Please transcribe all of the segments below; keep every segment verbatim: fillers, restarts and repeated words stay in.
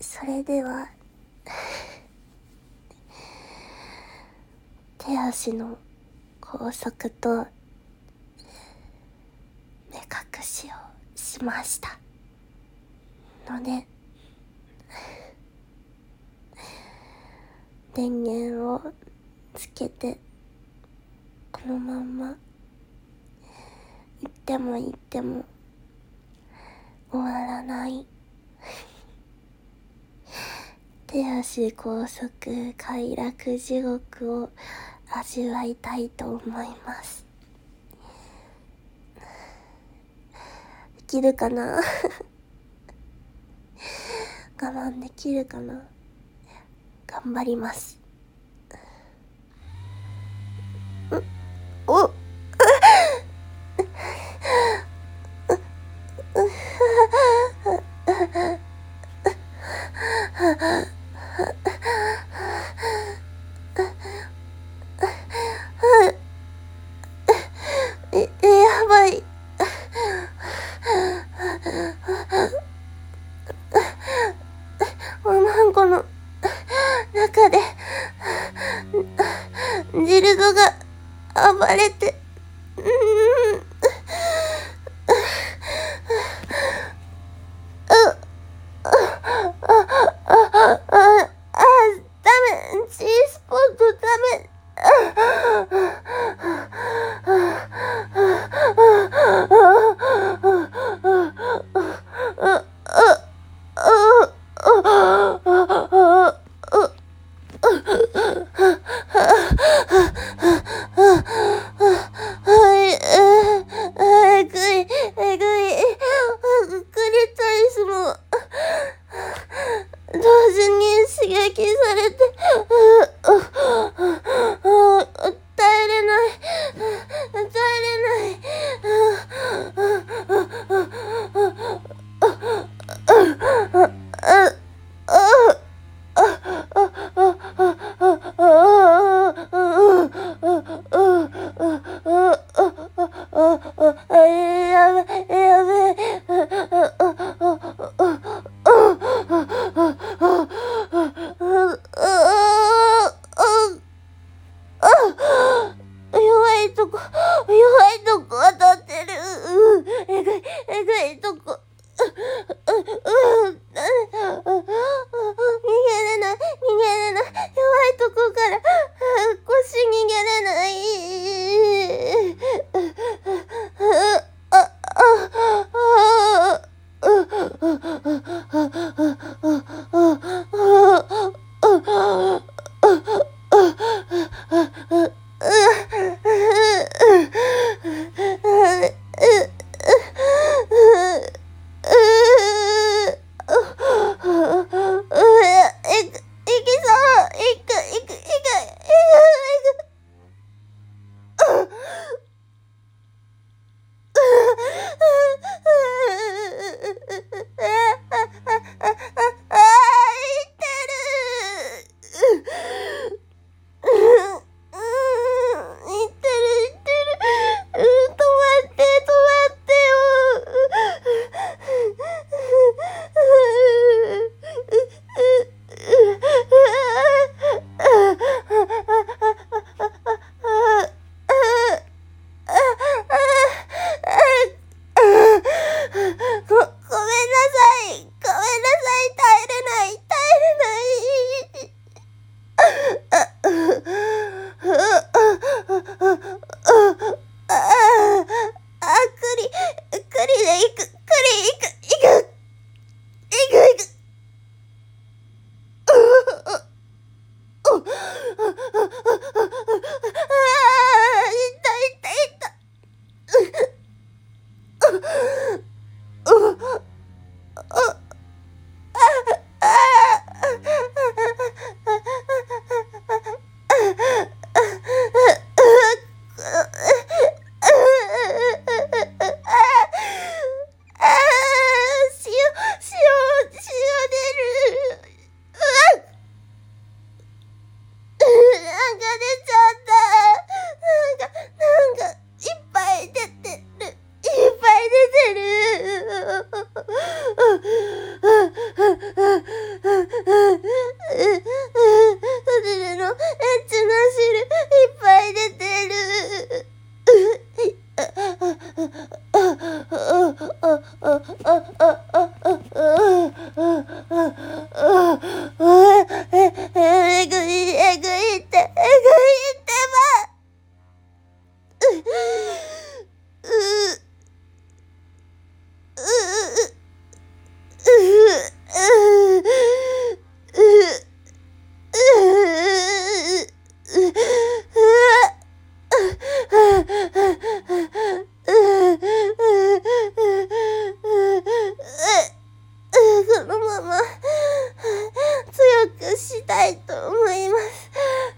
それでは手足の拘束と目隠しをしましたので、電源をつけてこのまんま行っても行っても終わらない手足拘束快楽地獄を味わいたいと思います。できるかな我慢できるかな。頑張ります。うおえ、え、やばい。おまんこの中でジルドが暴れて、うーん、あ、あ、あ、あ、あ、あ、ダメ、G スポットダメ。えぐい、えぐい、クリトリスも同時に刺激されて、耐えれない、耐えれない。やべ、やべ。うしたいと思います。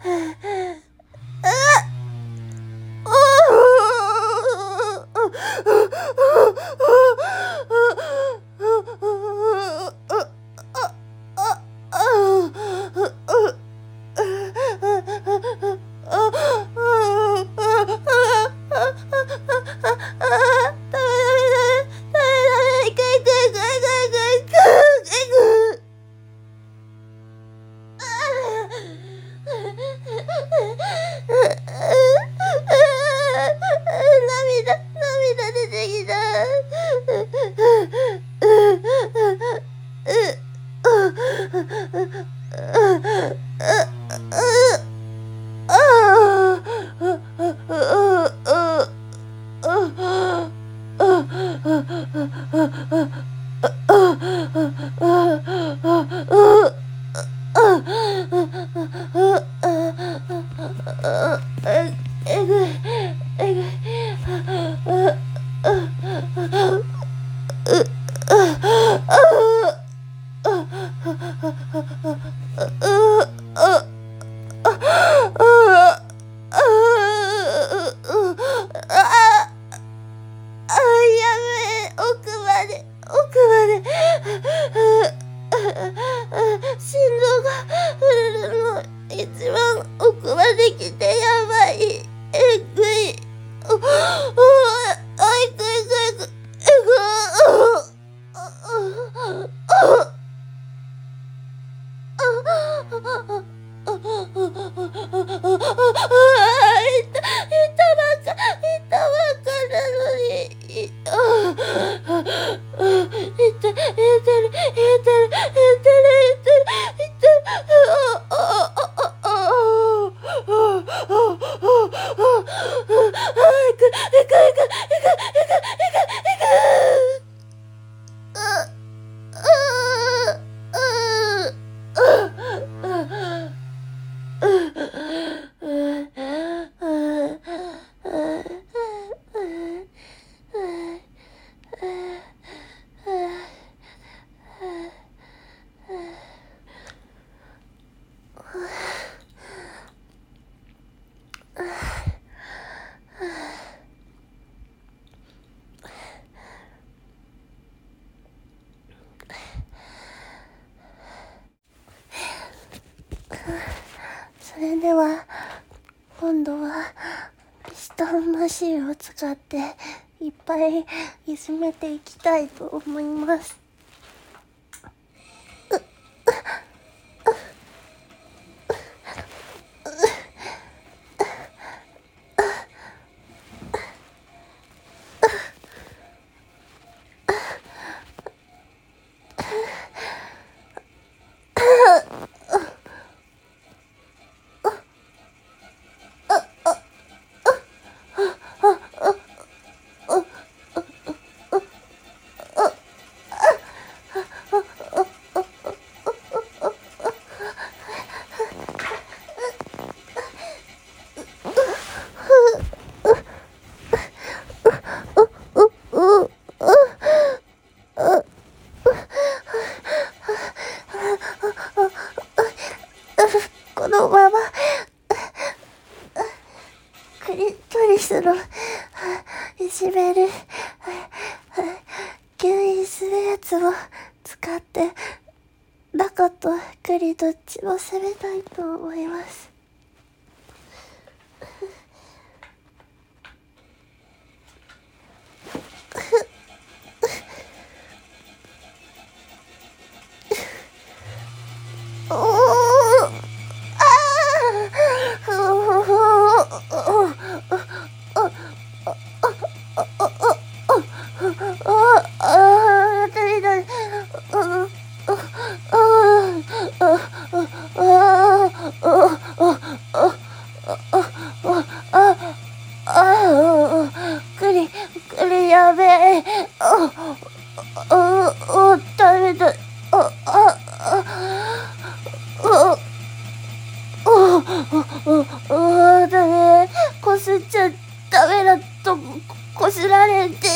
それでは今度はピストンマシンを使っていっぱいいじめていきたいと思います。このままクリトリスのいじめる吸引するやつを使って中とクリどっちも攻めたいと思います。おークリ、クリやべえ。あ、あ、あ、ダメだ。あ、あ、あ、あ、あ、ダメ。こすっちゃダメだとこすられてる。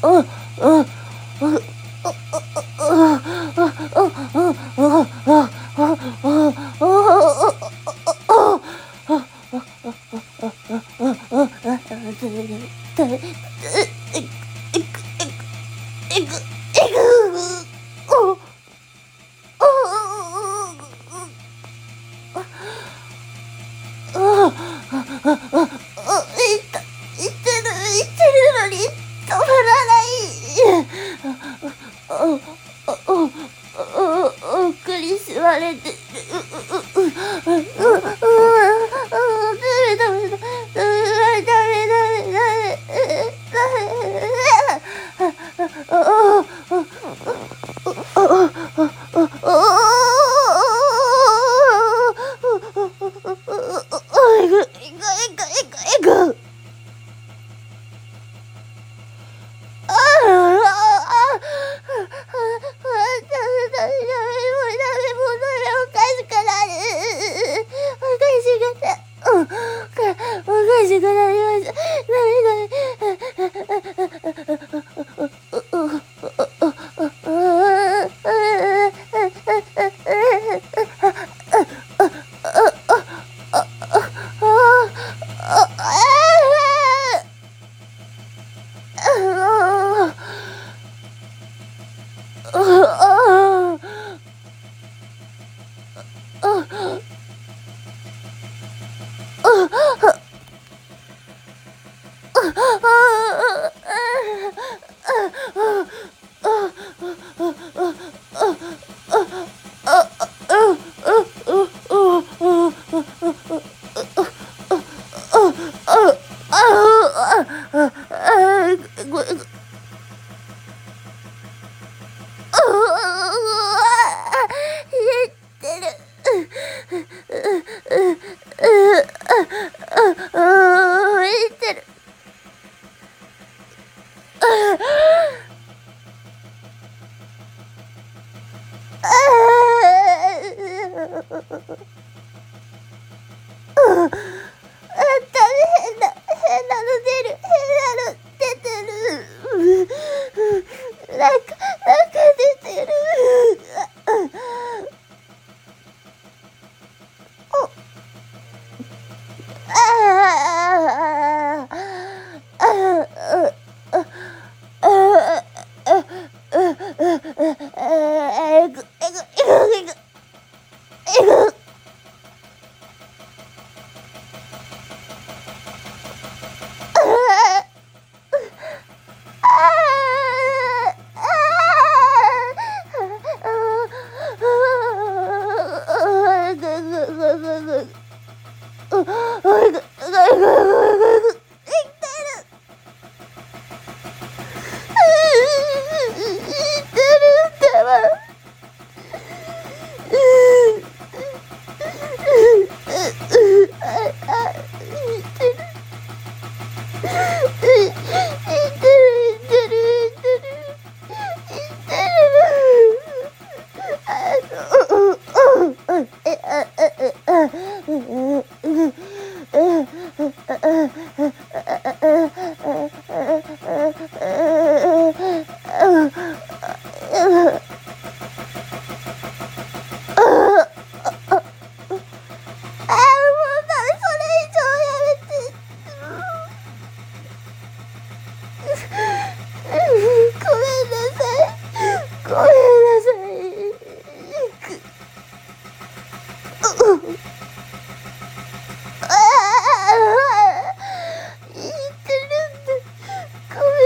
ごめ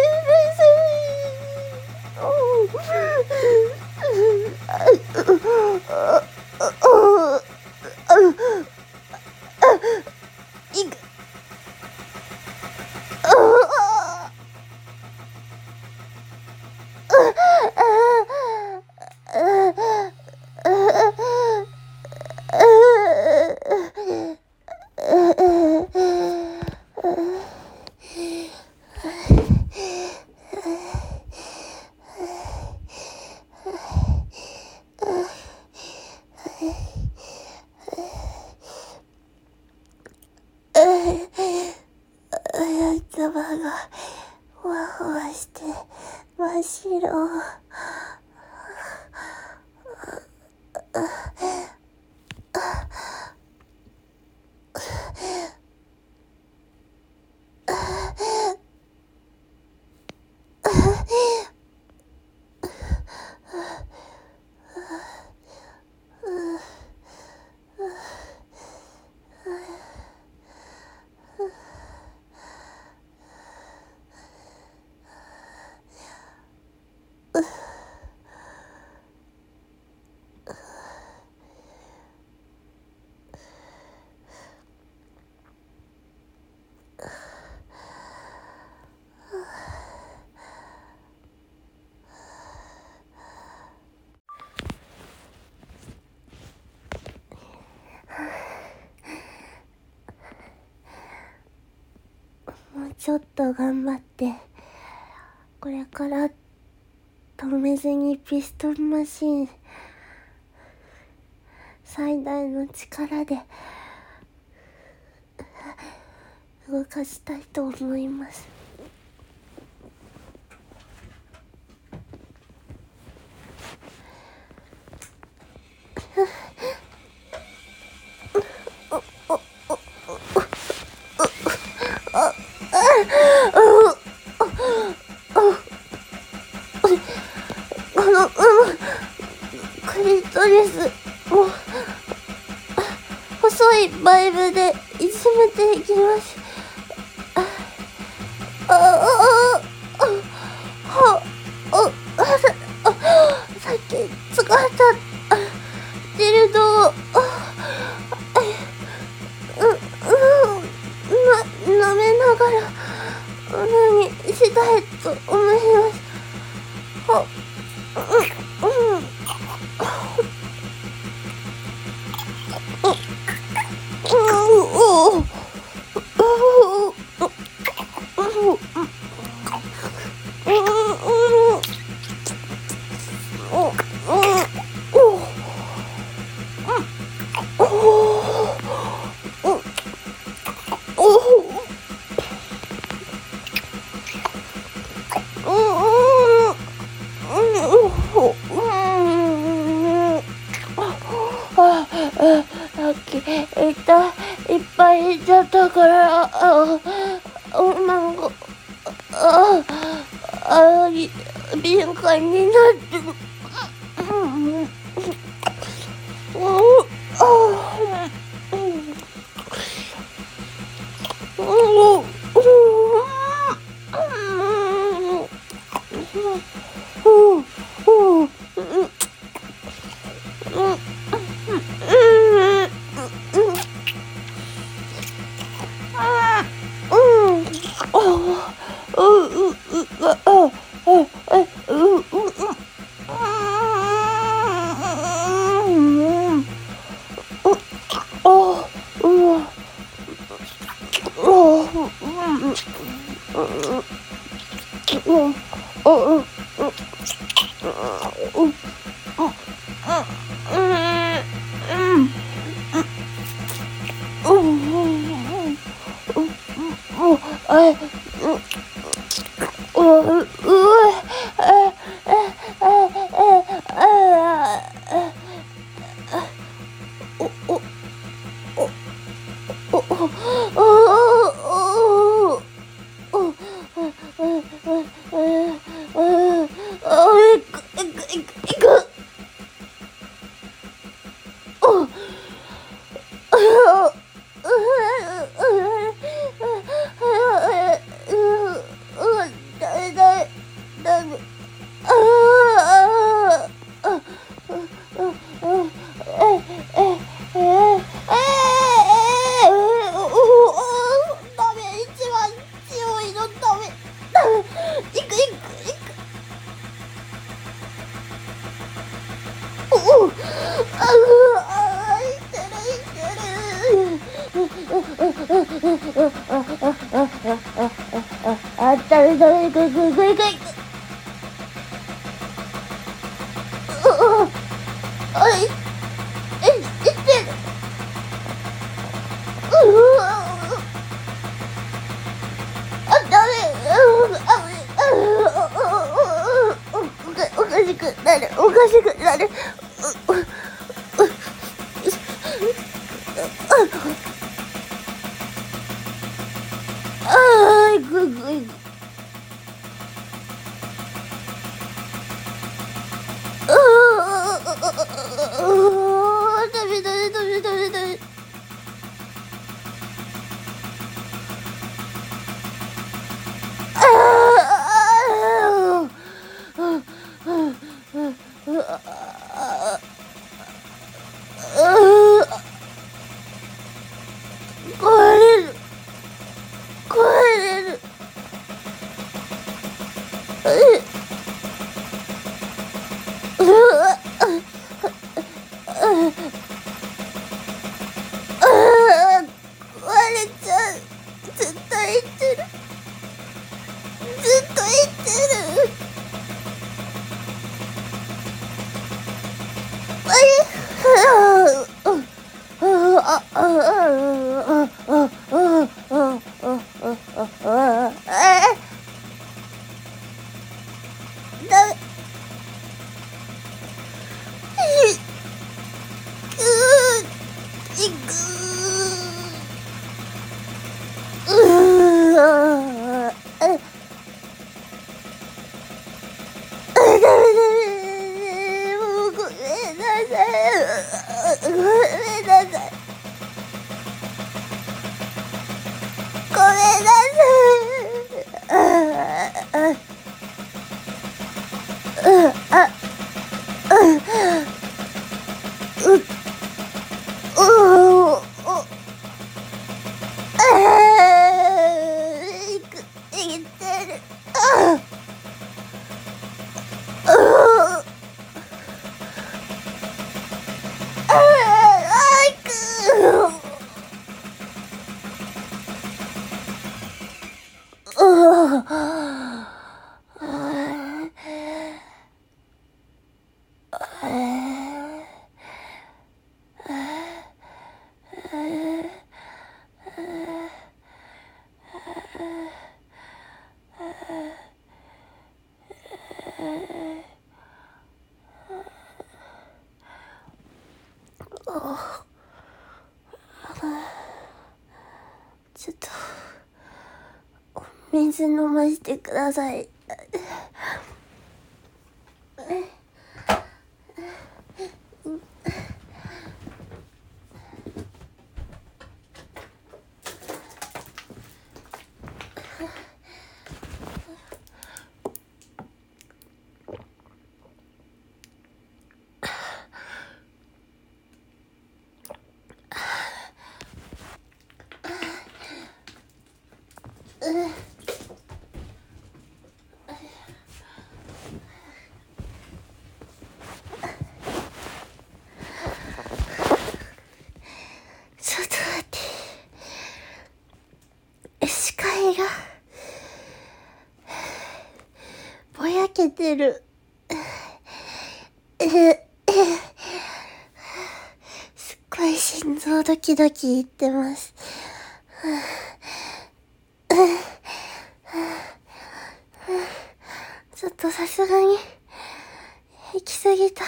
ふわふわして真っ白。もうちょっと頑張って、これから止めずにピストンマシン最大の力で動かしたいと思います。この、うん、クリトリスも細いバイブでいじめていきます。あああああさっき使ったディルドをな舐めながら胸にしたいと思います。あうんうんいったいっぱいいちゃったから、ああなんかああ敏感になってる。あっためだめ、ぐいぐいぐいぐい。あい、え、えってる。うわあ、ダメ、あ、あ、 しくなる。ああ、ぐぐいぐ。ああ、ダメダメダメダメダメ。ああ、壊れる、壊れる。壊れちゃう。ずっと言ってる。ずっと言ってる。ダメ。いくうーダメダメダメ。もうごめんなさい。ごめんなさい。ごめんなさい。ああああううおおあいくいってる。ああああいくちょっと水飲ませてください。ちょっと待って。視界がぼやけてる。すっごい心臓ドキドキいってます。ちょっとさすがに行き過ぎた。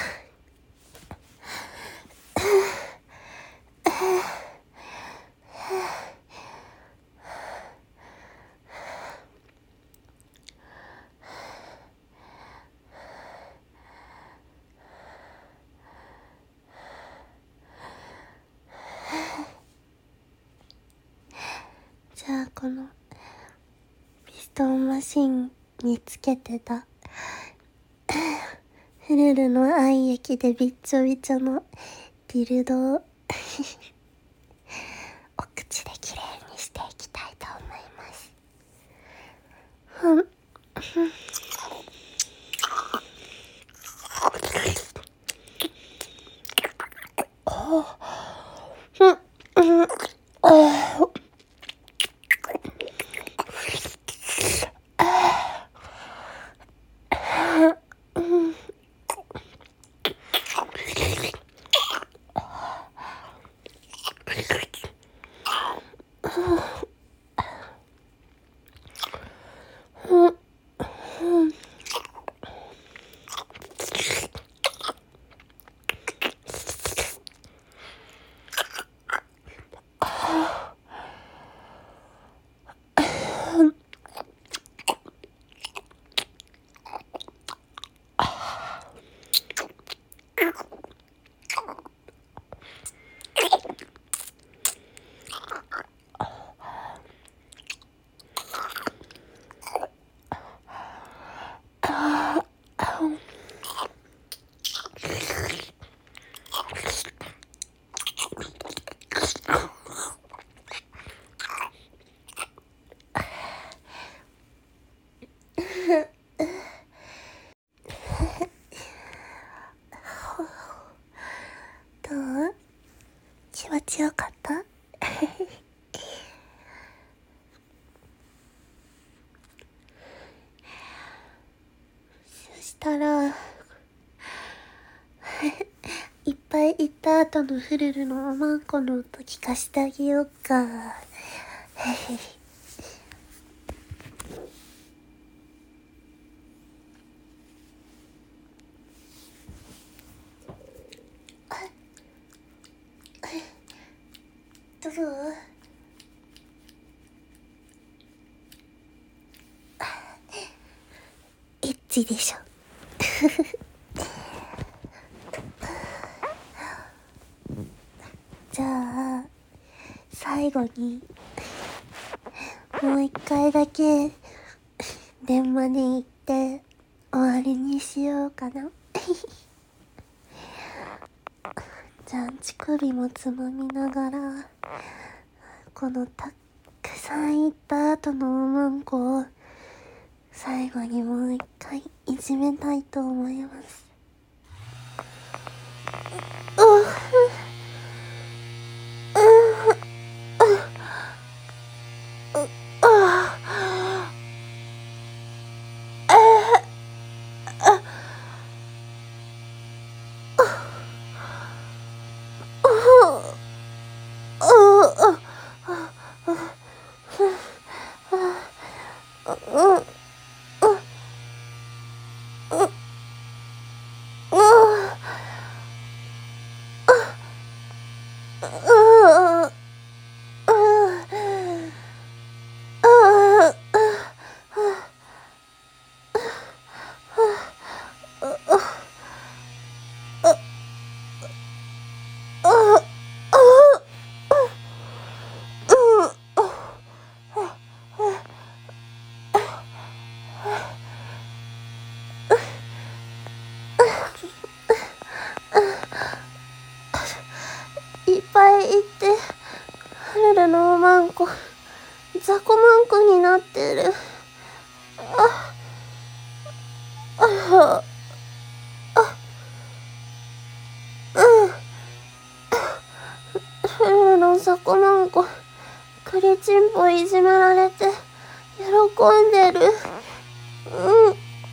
じゃあこのピストンマシンにつけてたフルルの愛液でびっちょびちょのディルドをお口できれいにしていきたいと思います。ふんどう？気持ちよかった？そしたらいっぱい行った後のフルルのおまんこの音聞かしてあげようか。どう？エッチでしょ。じゃあ最後にもう一回だけ電話に行って終わりにしようかな。じゃあ乳首もつまみながらこのたくさん行った後のおまんこを最後にもう一回いじめたいと思います。いっぱい行ってフルルのおまんこ雑魚まんこになってる。あああうんフルルの雑魚まんこクリチンポいじめられて喜んでる。うん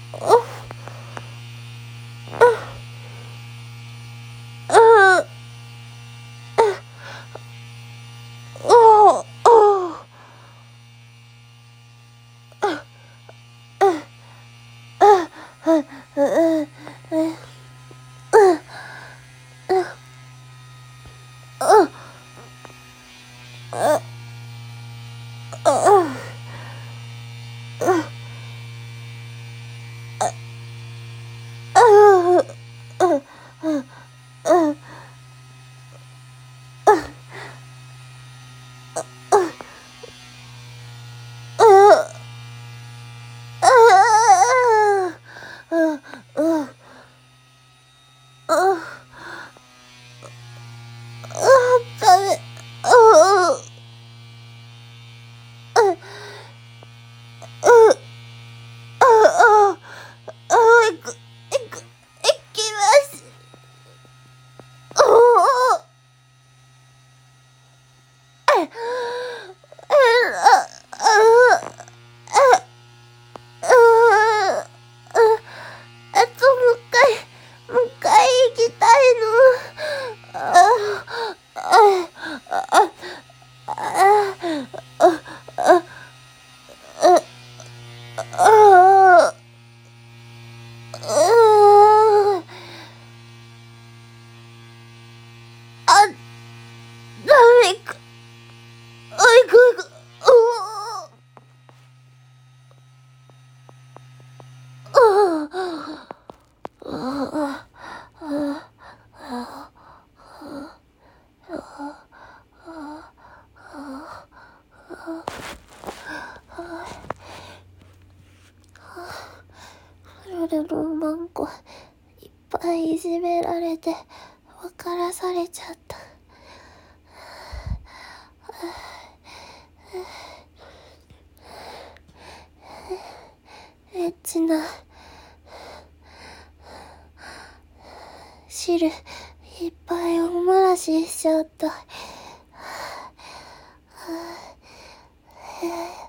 ルのマンコいっぱいいじめられて分からされちゃった。エッチしな。汁いっぱいお漏らししちゃった。はあはあ